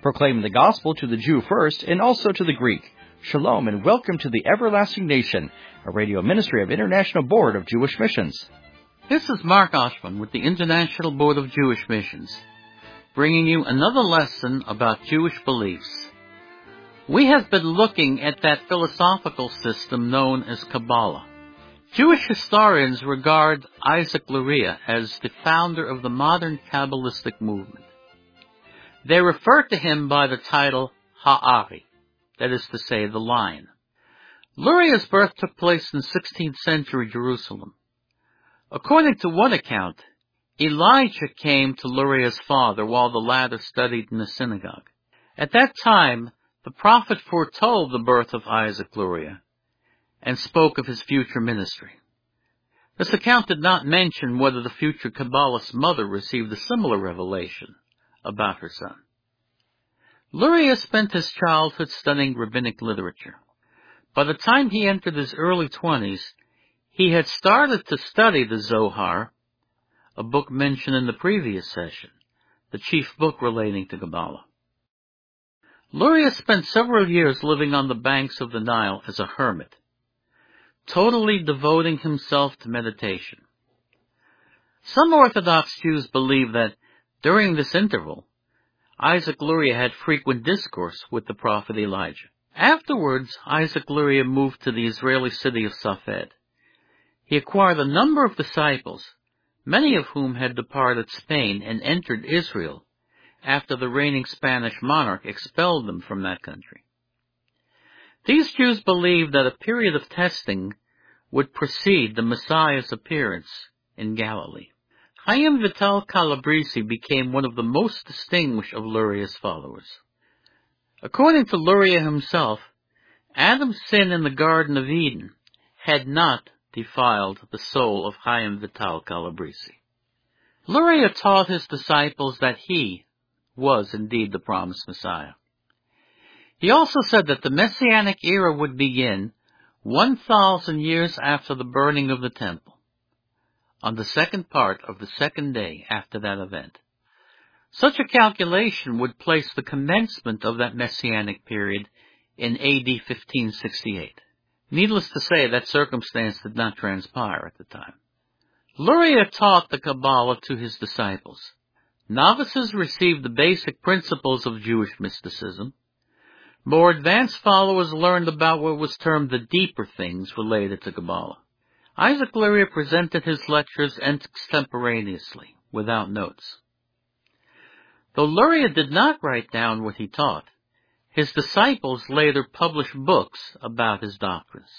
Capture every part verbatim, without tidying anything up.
proclaiming the gospel to the Jew first and also to the Greek. Shalom and welcome to the Everlasting Nation, a radio ministry of International Board of Jewish Missions. This is Mark Oshman with the International Board of Jewish Missions, bringing you another lesson about Jewish beliefs. We have been looking at that philosophical system known as Kabbalah. Jewish historians regard Isaac Luria as the founder of the modern Kabbalistic movement. They refer to him by the title Ha'ari, that is to say, the Lion. Luria's birth took place in sixteenth century Jerusalem. According to one account, Elijah came to Luria's father while the latter studied in the synagogue. At that time, the prophet foretold the birth of Isaac Luria and spoke of his future ministry. This account did not mention whether the future Kabbalist's mother received a similar revelation about her son. Luria spent his childhood studying rabbinic literature. By the time he entered his early twenties, he had started to study the Zohar, a book mentioned in the previous session, the chief book relating to Kabbalah. Luria spent several years living on the banks of the Nile as a hermit, totally devoting himself to meditation. Some Orthodox Jews believe that during this interval, Isaac Luria had frequent discourse with the prophet Elijah. Afterwards, Isaac Luria moved to the Israeli city of Safed. He acquired a number of disciples, many of whom had departed Spain and entered Israel after the reigning Spanish monarch expelled them from that country. These Jews believed that a period of testing would precede the Messiah's appearance in Galilee. Chaim Vital Calabresi became one of the most distinguished of Luria's followers. According to Luria himself, Adam's sin in the Garden of Eden had not defiled the soul of Chaim Vital Calabresi. Luria taught his disciples that he was indeed the promised Messiah. He also said that the Messianic era would begin one thousand years after the burning of the temple, on the second part of the second day after that event. Such a calculation would place the commencement of that Messianic period in A D fifteen sixty-eight. Needless to say, that circumstance did not transpire at the time. Luria taught the Kabbalah to his disciples. Novices received the basic principles of Jewish mysticism. More advanced followers learned about what was termed the deeper things related to Kabbalah. Isaac Luria presented his lectures extemporaneously, without notes. Though Luria did not write down what he taught, his disciples later published books about his doctrines.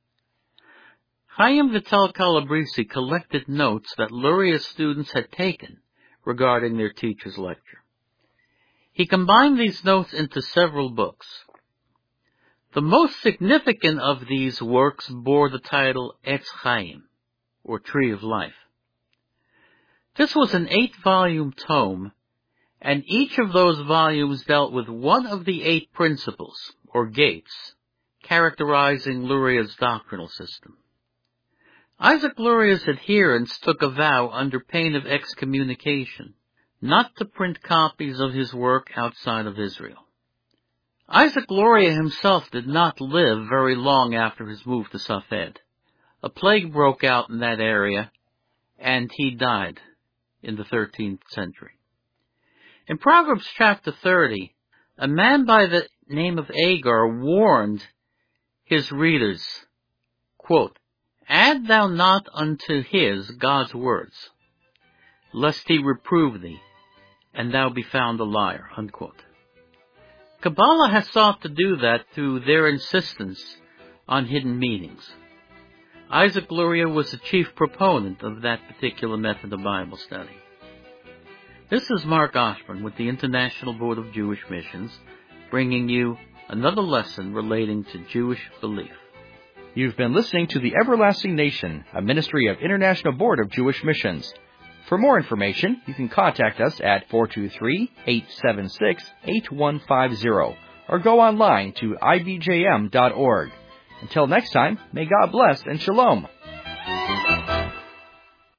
Chaim Vital Calabresi collected notes that Luria's students had taken regarding their teacher's lecture. He combined these notes into several books. The most significant of these works bore the title Etz Chaim, or Tree of Life. This was an eight-volume tome, and each of those volumes dealt with one of the eight principles, or gates, characterizing Luria's doctrinal system. Isaac Luria's adherents took a vow under pain of excommunication not to print copies of his work outside of Israel. Isaac Luria himself did not live very long after his move to Safed. A plague broke out in that area, and he died in the thirteenth century. In Proverbs chapter thirty, a man by the name of Agar warned his readers, quote, "Add thou not unto his, God's words, lest he reprove thee, and thou be found a liar," unquote. Kabbalah has sought to do that through their insistence on hidden meanings. Isaac Luria was the chief proponent of that particular method of Bible study. This is Mark Oshman with the International Board of Jewish Missions, bringing you another lesson relating to Jewish belief. You've been listening to the Everlasting Nation, a ministry of International Board of Jewish Missions. For more information, you can contact us at four two three, eight seven six, eight one five zero or go online to I B J M dot org. Until next time, may God bless and shalom.